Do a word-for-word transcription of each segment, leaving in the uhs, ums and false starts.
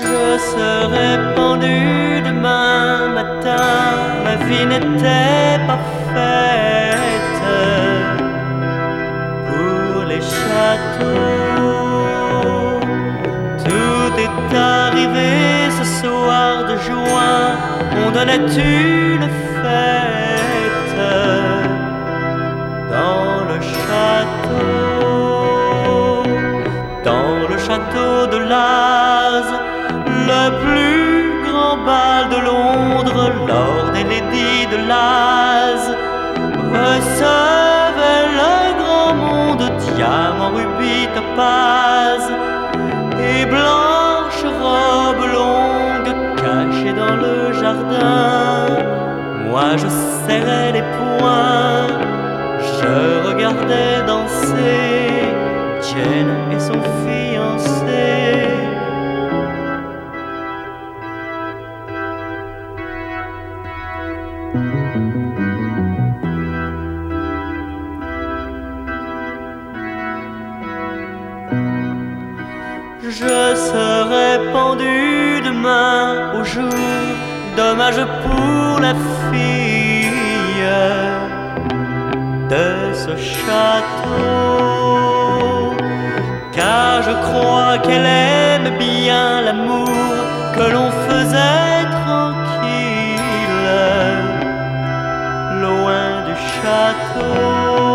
Je serai pendu demain matin, ma vie n'était pas faite pour les châteaux. Tout est arrivé ce soir de juin, on donnait une fête dans le château, dans le château de Laz, le plus grand bal de Londres. Lord et Lady de Laz recevait le grand monde, diamants, rubis, topaz et blanches robes longues cachées dans le jardin. Moi je serrais les poings, je regardais danser Jane et son fiancé. Je serai pendu demain au jour, dommage pour la fille de ce château, car je crois qu'elle aime bien l'amour que l'on faisait tranquille, loin du château,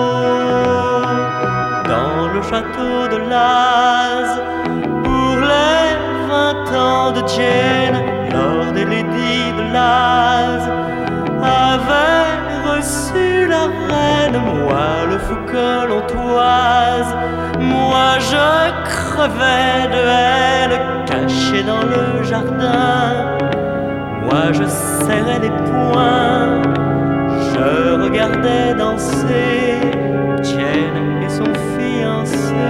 dans le château de Laz. Pour les vingt ans de Jane, Lord et Lady de Laz avaient reçu la reine. Moi le fou que l'on toise, moi je crevais de haine, caché dans le jardin. Moi je serrais les poings, je regardais danser Jane et son fiancé.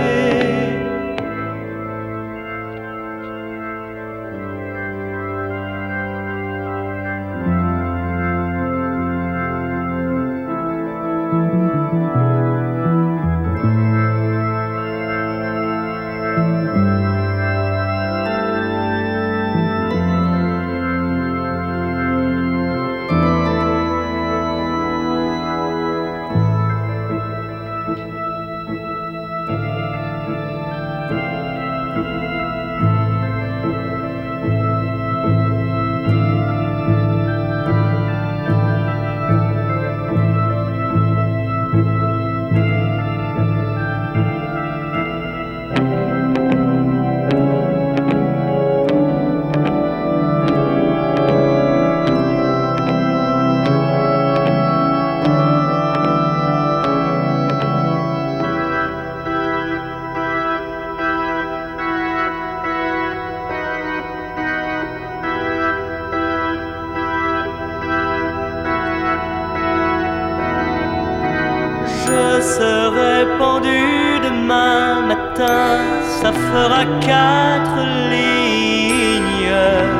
Je serai pendu demain matin, ça fera quatre lignes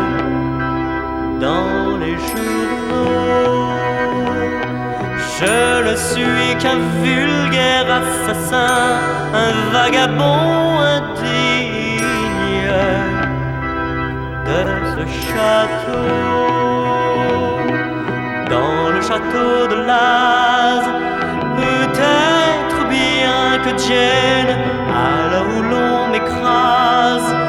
dans les journaux. Je ne suis qu'un vulgaire assassin, un vagabond indigne de ce château, dans le château de Laz. Peut-être bien que Jane, à l'heure où l'on m'écrase,